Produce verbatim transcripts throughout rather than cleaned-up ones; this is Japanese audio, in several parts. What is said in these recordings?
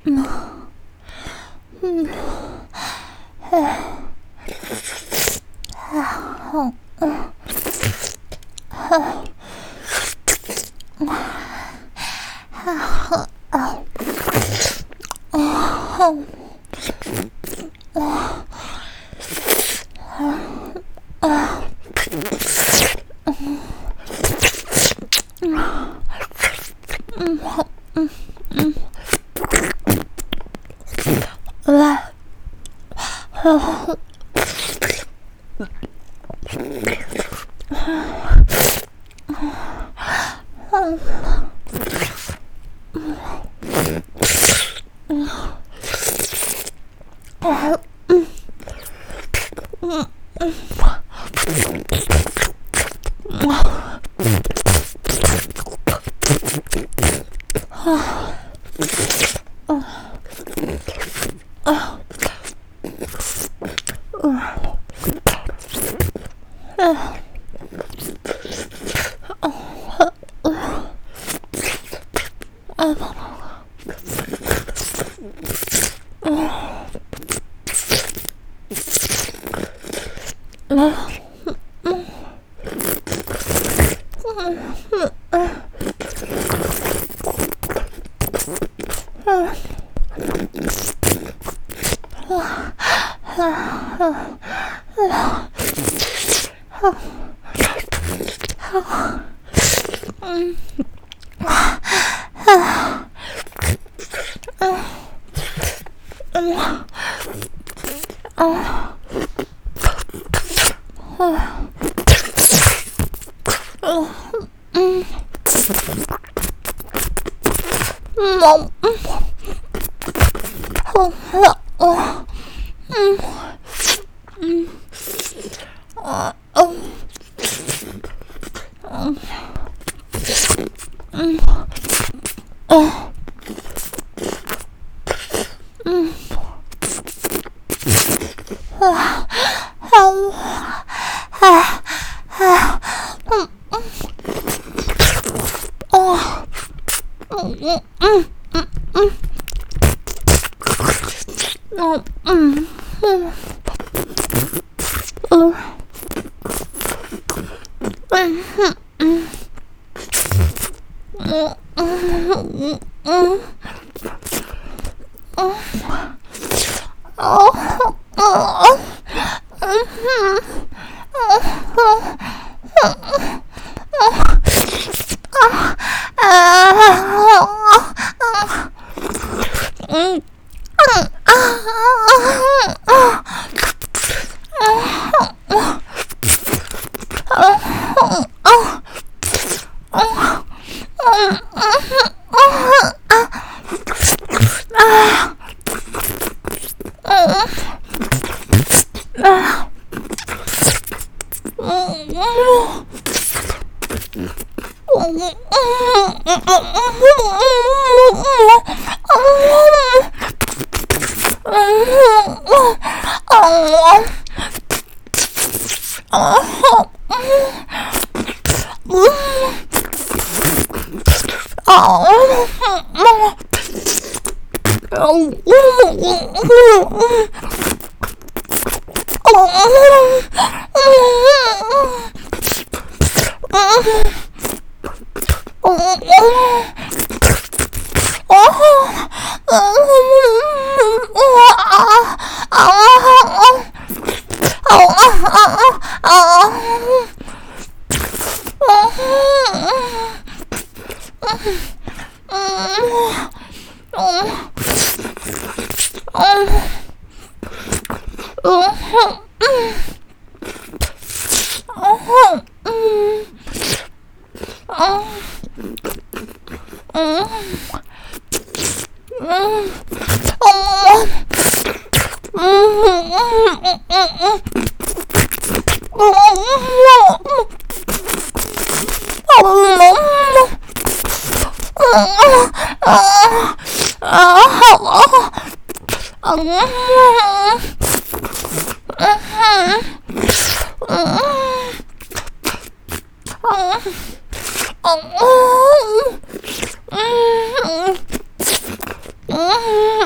음.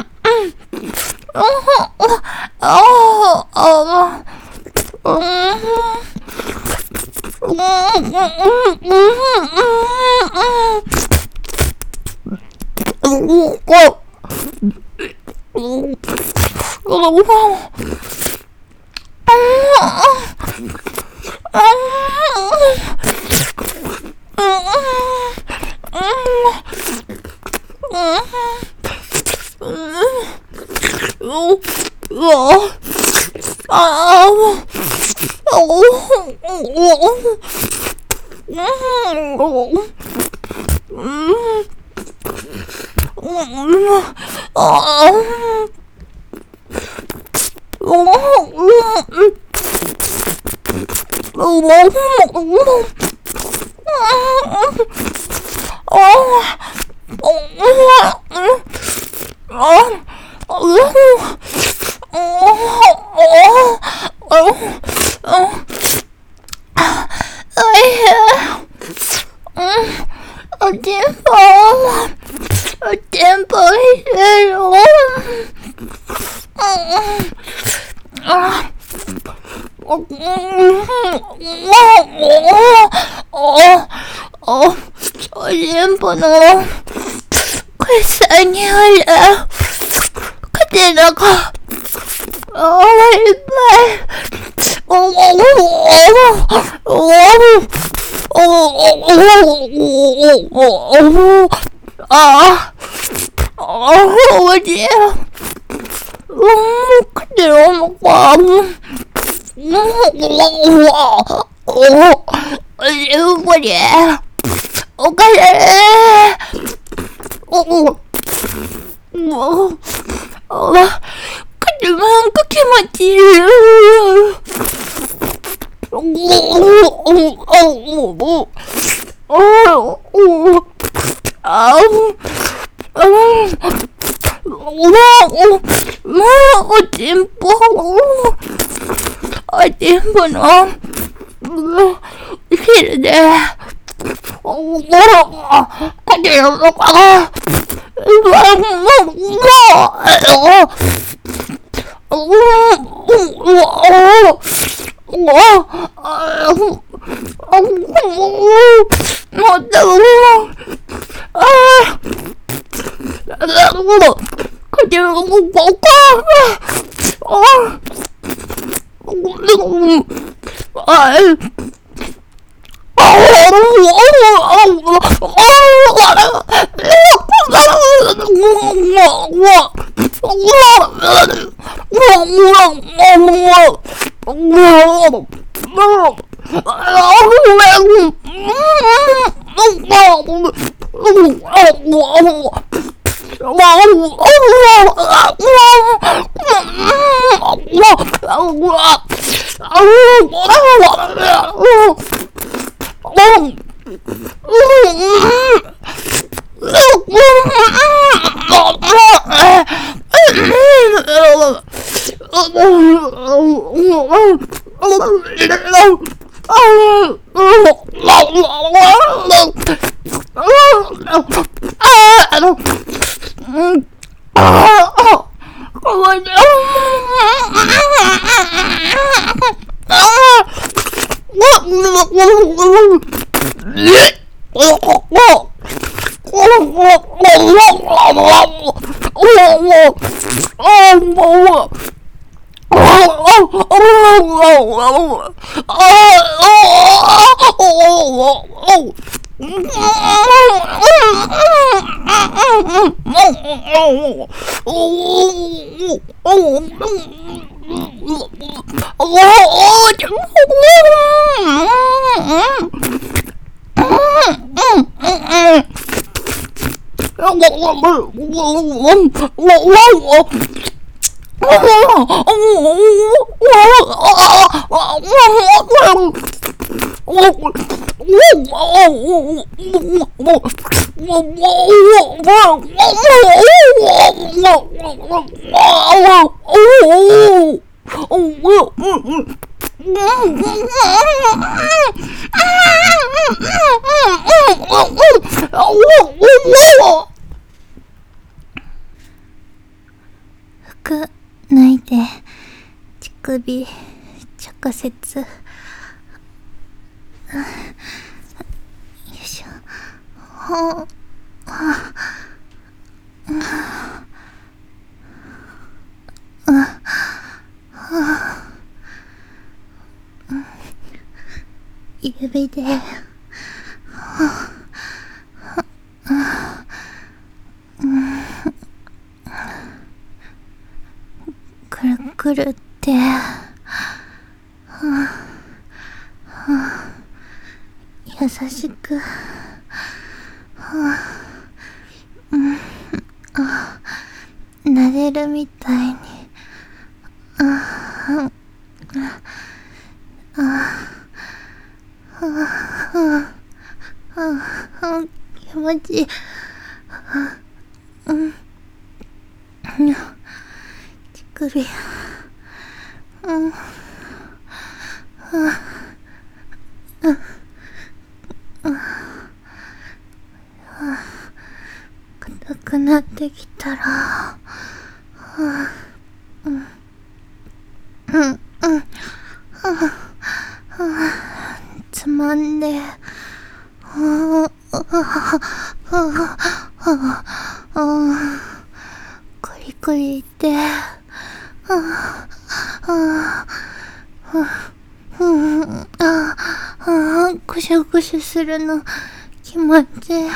No, questa agnola catena qua. Oh my god. Oh oh oh oh oh oh ah oh dear. Oh catena qua. Oh oh what yeah. Okay. Oh, oh, oh, 그만 그렇게만지. Oh, oh, oh, oh, oh, oh, 아우, 아우, 와, 뭐, 어dimpo, 어dimpo no, 싫은데. Oh, 그 で乳首直接、よいしょ、はあ、はあ、うん、はあ、指で、はあ、くるくるって、はあはあ、優しく、はあ、うん、あ、撫でるみたいに、ああ、ああ、ああ、ああ、気持ちいい、うん、乳首、うん、硬くなってきたら、うん、うん、うん、つまんで、コリコリって、くしゅくしゅするの気持ちいい。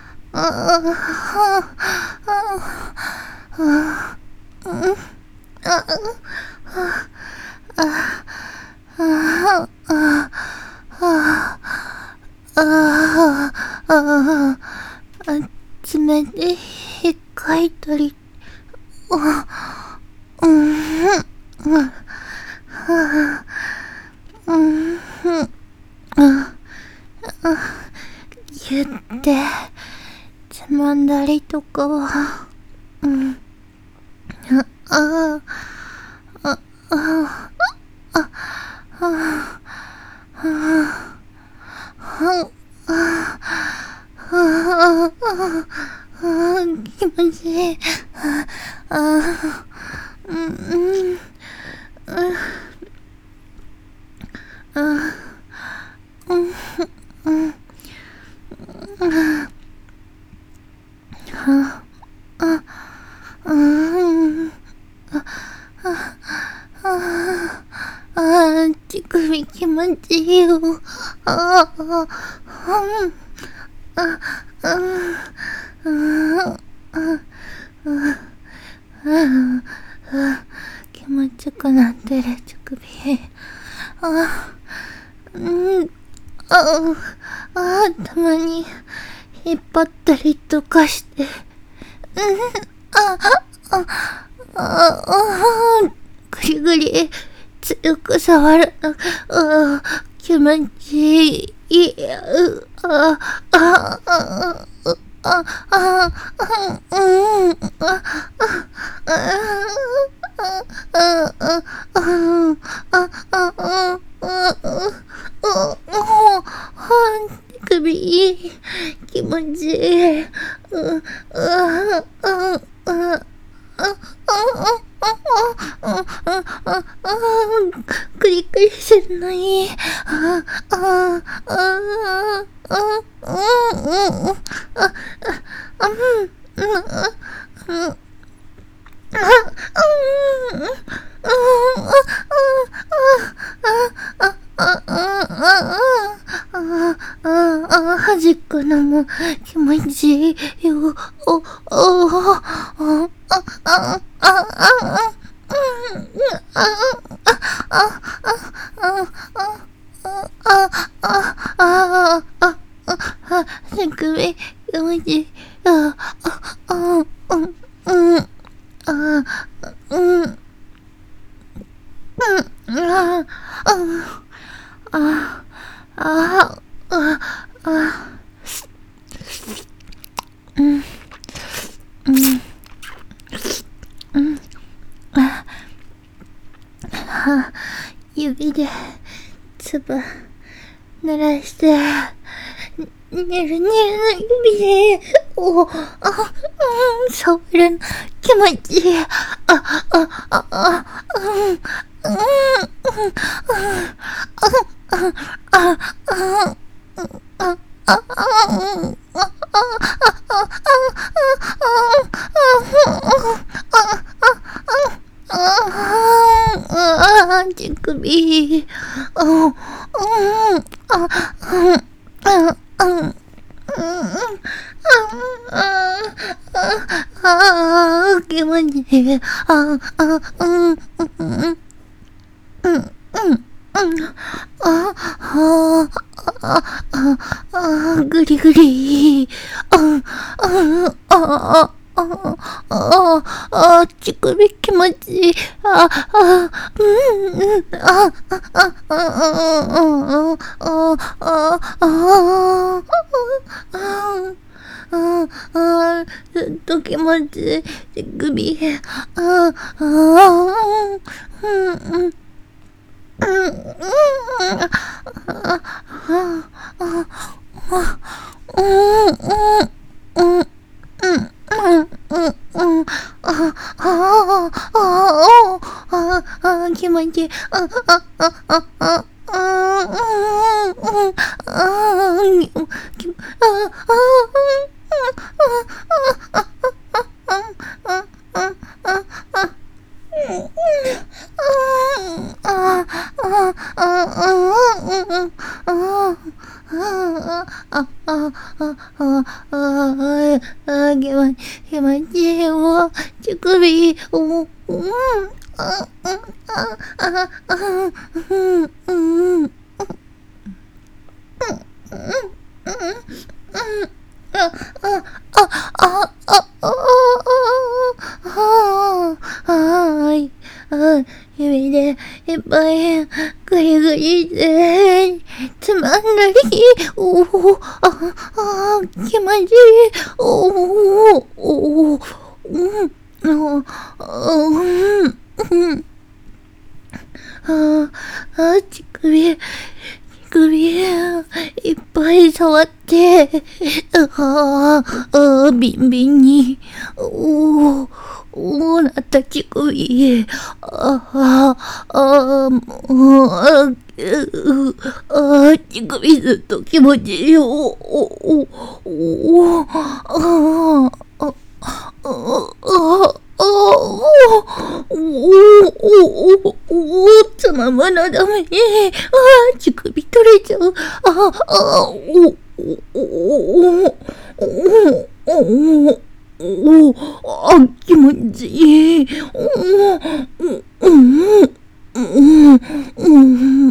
爪で引っかいたり、うん、言ってつまんだりとかは、うん、ああ、ああ、ああ、気持ちいい。ああ、うん、うん、ああ、うん、うん、ああ、うん、ああ、ああ、乳首気持ちいいよ。ああ、うん、あ、あ、気持ちよくなってる乳首。あ、うん、あ、あ、たまに引っ張ったりとかして、うん、あ、あ、あ、あ、ぐりぐり強く触るの、あ、気持ちいい。あ、あ、あ、あ、あ、あ、うん、あ、首いい、気持ちいい。クリクリするのいい。ああああああ端っこのも気持ちいいよ。お、お、あ、あ、あ、あ、手首気持ちいい。あ、あ、あ、うん、うん、あ、うん、うん、あ、あ、あ、あ、あ、うん、うん、うん、あ、あ、指でつば濡らして、ねるねるの指で、お、あ、うん、触るの気持ちいい。あ、あ、あ、あ、 手首。あ、うん、あ、うん、あ、うん、ああ、気持ちいい。あ、あ、うん、うん、うん、うん、うん、あ、あ、あ、あ、あ、ぐりぐり。あ、あ、あ、あ、あ、あ、乳首気持ちいい。あ、あ、うん、うん、あ、あ、あ、あ、あ、あ、あ、あ、あ、あ、ああ、ずっと気持ちいい。手首。ああ、うん、うん。うん、うん、あ、あ、あ、あ、うん、うん、うん、うん、うん、うん、うん、あ、あ、あ、あ、あ、気持ちいい。あ、あ、あ、あ、あ、うん、うん、うん、あ、き、あ、あ、気持ちいいわ。乳首、うん、うん、あ、あ、あ、あ、あ、うん、うん、あ、あ、あ、あ、あ、あ、はい。あ、指でいっぱいぐりぐりでつまんだり、おお、あ、あ、気持ちいい。おお、おお、うん、うん、うん、あ、あ、乳首、首、いっぱい触って、ああ、ビンビンに、おー、おーなった乳首、ああ、ああ、もう、ああ、乳首ずっと気持ちいいよ、お、お、お、お、ああ、あ、あ、あ、おおおおおおつままなダメ。ああ、乳首取れちゃう。ああ、おおおおおおおあ、気持ちいい。おおおお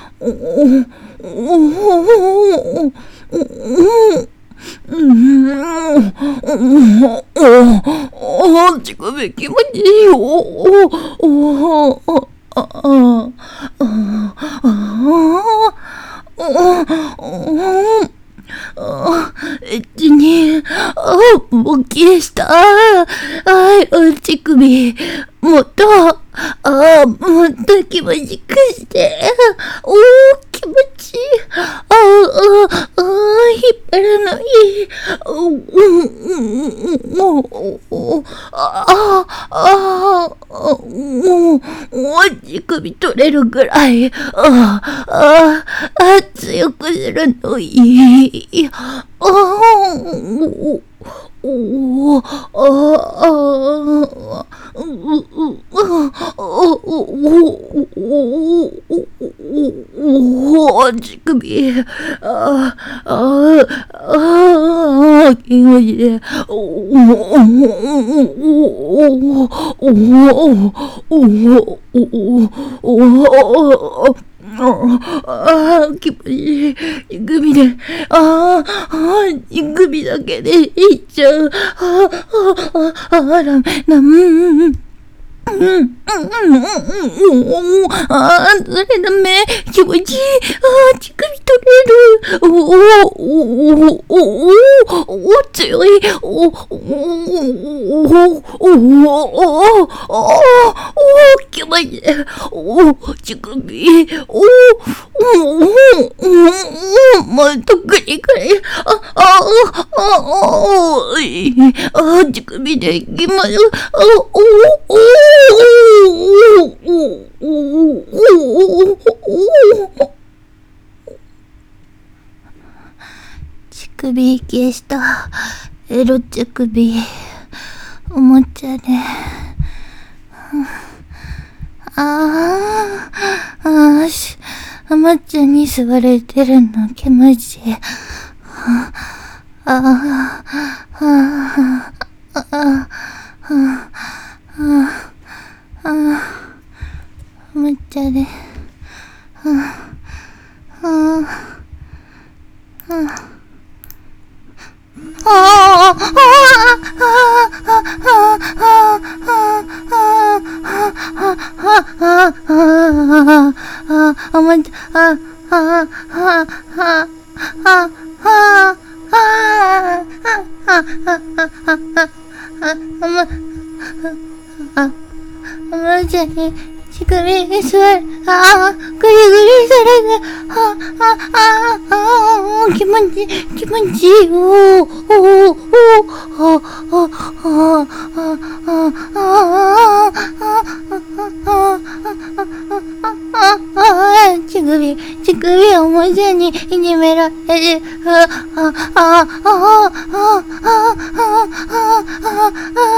おおうん、うん、乳首気持ちいいよ。おおおあああああエッチに、あ勃起した。はい、乳首、もっと、あもっと気持ちくして。おー、気持ちいい。ああ、ああ、引っ張らない。うん、うん、うん、ああ、ああ、もう、乳首取れるぐらい、ああ、あ強くするのいい。ああ、おおおああ、う、う、う、おおおおおお乳首、ああ、ああ、気持ちいい。おおおおおおおおああ、気持ちいい。乳首で、ああ、乳首だけでいっちゃう。ああ、ああ、あ、ダメ、ダメ。うん、うん、うん、うん、うん、ああ、それダメ。気持ちいい。ああ、乳首取れる。おお、おお、おお、おお、強い。おお、おお、おお、おお、おお、 気持ちいい。おー、乳首。おー、おー、おー、もうとっくにくらい。あ、あ、あ、あ、あ、あ、乳首できます。あ、おー、おー、おー、おー、おー、おー、おー。乳首消した。エロ乳首。おもちゃで。ああ、ああ、し、あまちゃんに座れてるの気持ちいい。ああ、ああ、ああ、ああ、ああ、おもちゃで。ああ、ああ、ああ。ああ、ああ、ああ、あまち、あ、あ、あ、あ、あ、あ、あ、あ、あまちゃんに乳首に座る。ああ、ぐりぐりされて、ああ、ああ、あ、気持ちいい、気持ちいい。おー、おー、おー、ああ、ああ、ああ、ああ、乳首、乳首をもちゃんにいじめられる。ああ、ああ、ああ、ああ、ああ、ああ、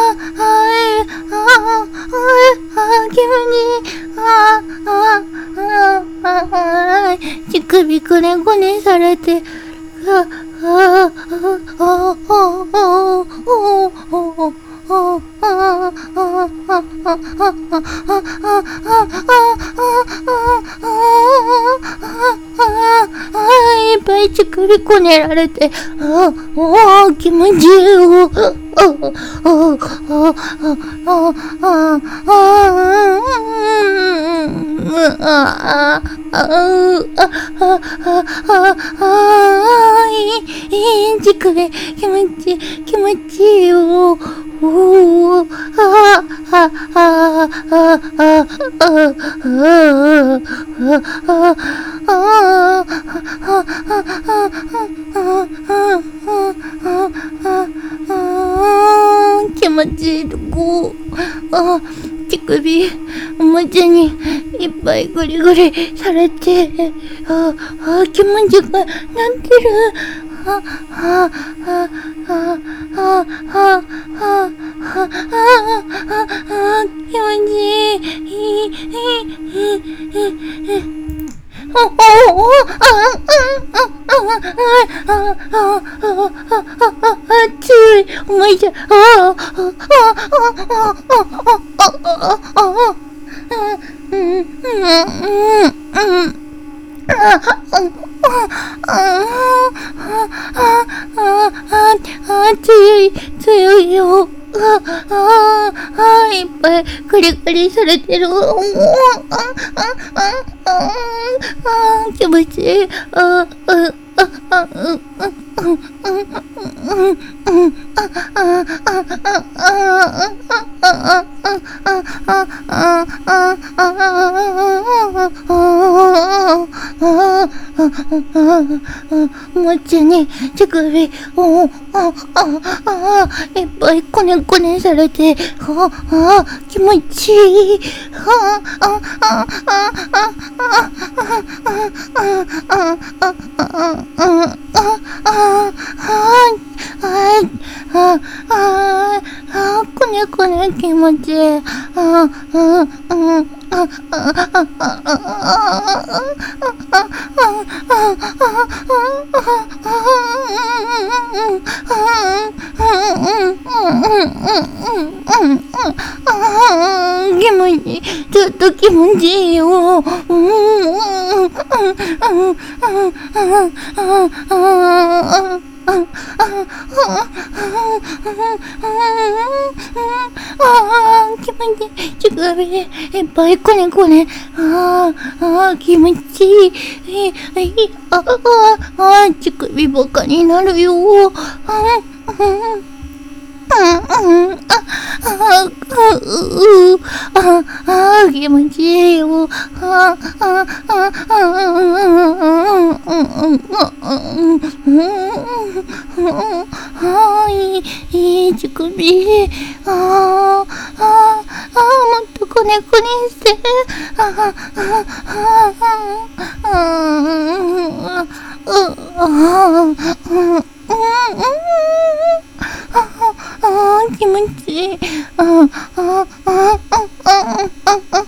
気持ちいい。ああ、ああ、ああ、乳首くねくねされて、ああ、ああ、ああ、あいっぱい乳首こねられて、ああ、気持ちいい。ああ、ああ、ああ、ああ、いい、乳首、気持ちいい、気持ちいいよ。おー、ああ、ああ、ああ、ああ、気持ちいいとこ。あ、乳首、おもちゃにいっぱいグリグリされて、ああ、気持ちよくなってる。あ、あ、あ、あ、あ、あ、あ、あ、あ、気持ちいい。おおお、あ、あ、あ、あ、あ、あ、あ、強い、お前じゃ、あ、あ、あ、あ、あ、あ、あ、うん、うん、うん、あ、あ、あ、強い、強いよ。あ、あ、あ、いっぱいクリクリされてる。あ、あ、あ、あ、気持ちいい。あ、あ、あ、あ、うん、うん、うん、うん、うん、あ、あ、あ、あ、あ、あ、もちに乳首をいっぱいこねこねされて、気持ちいい。こねこね気持ちいい。気持ちいい。ちょっと気持ちいいよ。気持ちいい。乳首でいっぱいこねこね。ああ、気持ちいい。ああ、乳首ばかになるよ。 あー気持ちいいよ。あーあーあーああいい、いい乳首。あーあーあーもっとこねこねして。あーあーあーあーあーあー気持ちいい。あーあーあーあーあー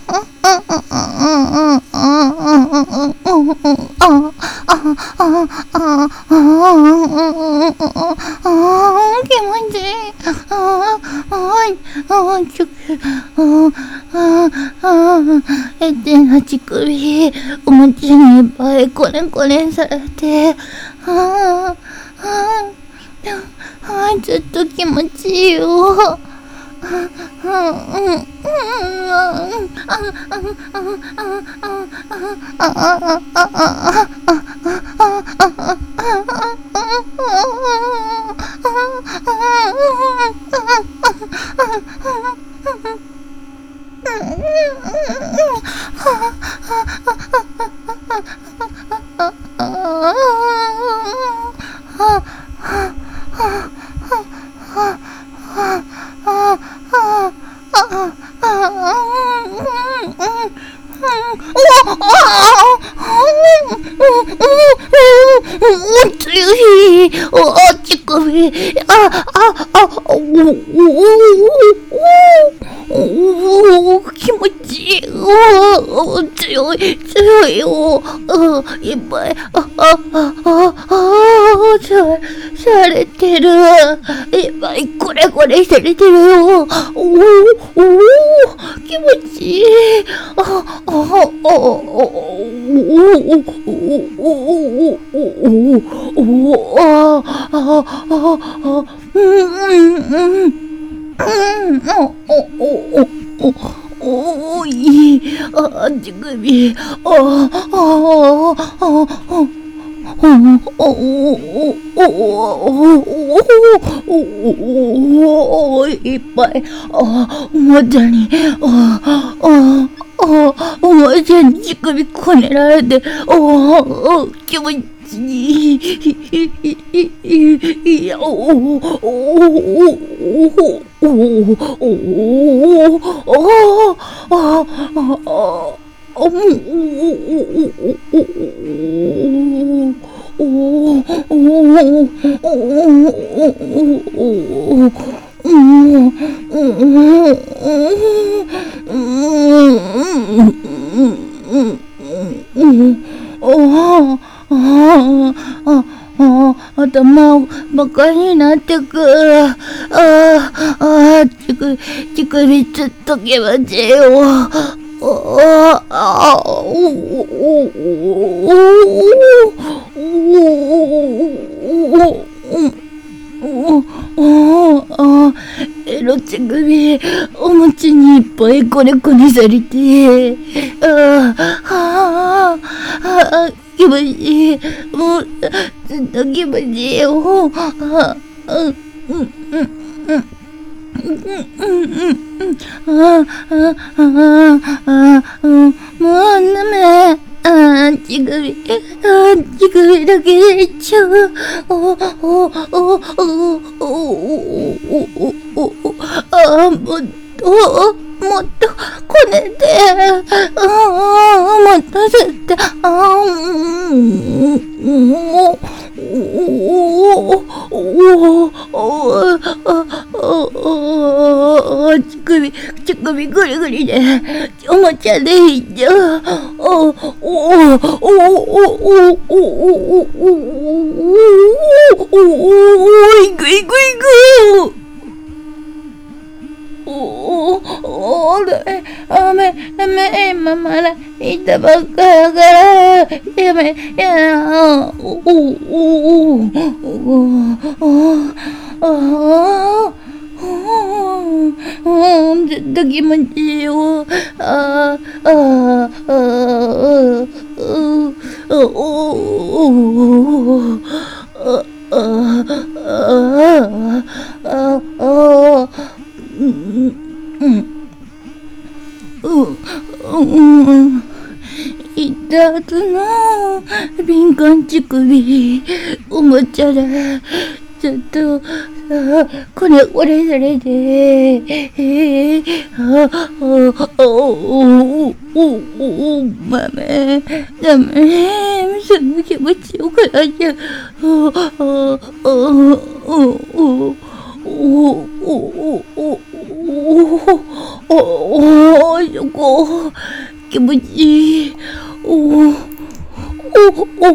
えってな乳首、お餅にいっぱいこねこねされて、ああ、ああ、ちょっと気持ちいいよ。お乳首、あ、あ、あ、おおお気持ちいい。お強い、強いよ。いっぱい、あ、あ、あ、あ、あ、さ、されてる。いっぱいこれこれされてるよ。おお、気持ちいい。あ、あ、あ、おお、おお、おお、おお、あ、あ、あ、あ、うん、うん、うん、お、お、お、お、おいい、あ、乳首、あ、あ、あ、あ、あ、おおおおおいっぱいあおもちゃにあああおもちゃに乳首こねられておお気持ちいいいやおおおおおおおああおもおお頭バカになってく。ああ、乳首、乳首つっとけばちよ。ああ、おおおおおエロ乳首、お餅にいっぱいこねこねされて、ああ、ああ、気持ちいい。もう、ずっと気持ちいいよ。ああ、うん、うん、うん、うん。うんうんうんあああああもうダメあ乳首あ乳首だけでいっちゃうおおおおおおおおあもっともっとこねてあもっと絶対あうんうんおおおおおお乳首乳首ぐりぐりでおもちゃでいいじゃおおおおおおおおおいくいくいくおおおダメダメ今まだいたばっかやからやめやおおおおおああずっと気持ちいいよあああああおおあああああうんうんうん。いった後の敏感乳首、おもちゃだ。ちょっと、あ、これ、これ、それで、えー、あ、あ、あ、お、お、お、お、ダメ、ダメ、その気持ちよくなっちゃう。あ、あ、あ、お、お、お、お、お、お、お、お、そこ、気持ちいい。お、お、お、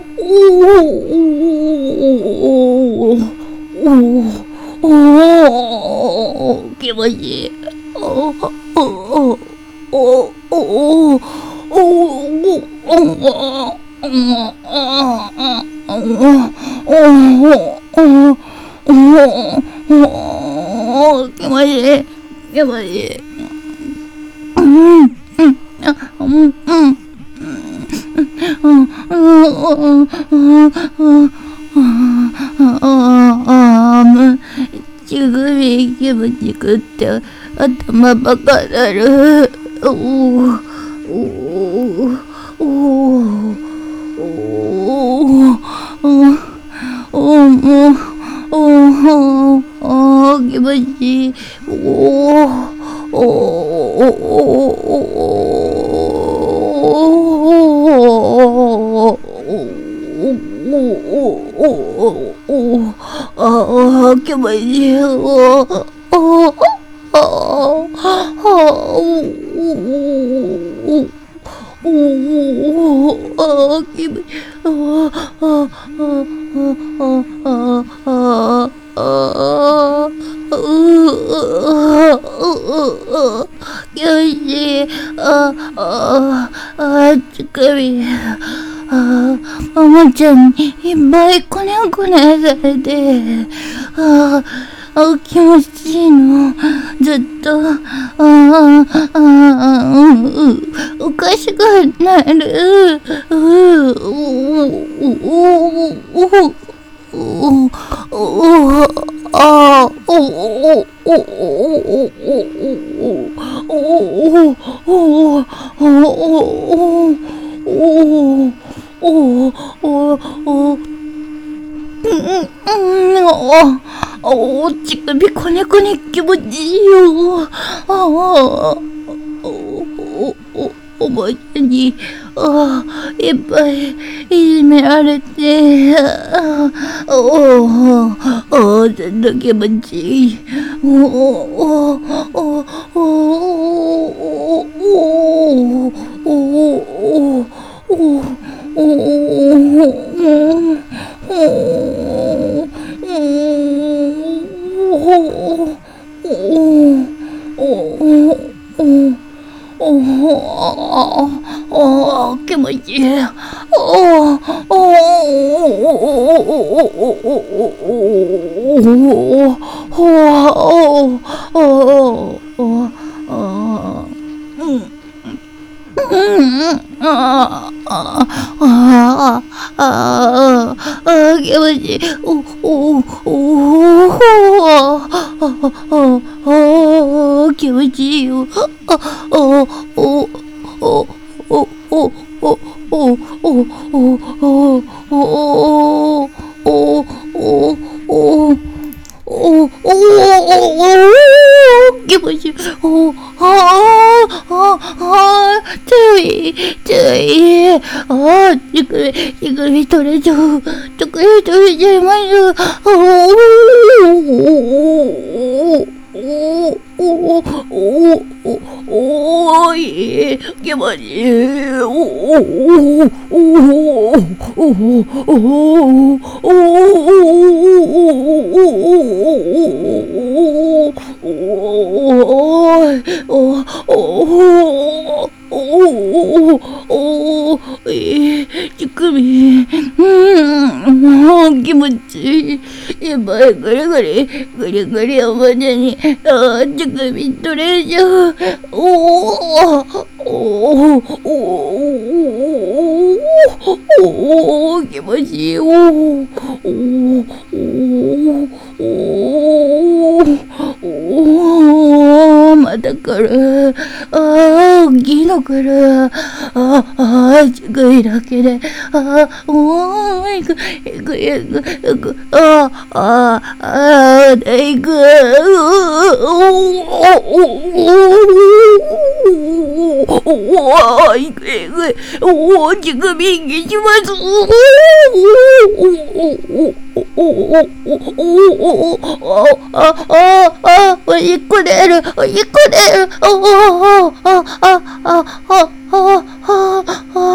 お、お、おおお気持ちいい。おおおおおお気持ちいい。気持ちいい。うんうんうんうんああ、もう、乳首気持ちくって頭バカなる。おおおおおおおもう、おお気持ちいい。おおおおああ、気持ちいい。おああ、ああ、おおおああ、気持ちいい。ああ、ああ、ああ、ああ、ううう気持ちいい。ああ、ああ、乳首。ああ、ももちゃんにいっぱいこねこねされて、ああ、気持ちいいの。ずっと、ああ、ああ、うん、おかしくなる。うう、おお、おお、おお、ああ、おお、おお、おお、おお、おお、おお、おお、おお、おお、うん、おお、乳首こねこね気持ちいいよ。ああ、おお、お、おばあちゃんに、ああ、いっぱいいじめられて、ああ、おお、おお、ずっと気持ちいい。おお、おお、おお、おお、おお、おお、おお、気持ちいい。おお、おお、うん。うん、ああ、ああ、ああ、ああ、気持ちいい。お、お、お、ああ、ああ、気持ちいいよ。あ、あ、お、お、お、お、お、お、お、お、お、お、お、お、お、おおおお気持ちいい。おあああ強い強い。ああ乳首乳首取れちゃう。乳首取れちゃいます。おおおおおおおい気持ちいい。おおおおおお乳首、うん、気持ちいい。やばい、ぐりぐり、ぐりぐりおばちゃんに、あ乳首取れちゃう。おお、おお、おお、お気持ちいい。おお、おお、おお、おお、まただから、ああ、大きいのから、ああ、低いだけで、ああ、もう、いく、いく、いく、いく、ああ、ああ、ああ、でいく、おお、いく、いく、おお、乳首引きします。おお、おお、おお、あ、あ、あ、おいくれる、おいくれる、おお、あ、あ、あ、あ、あ、あ、あ、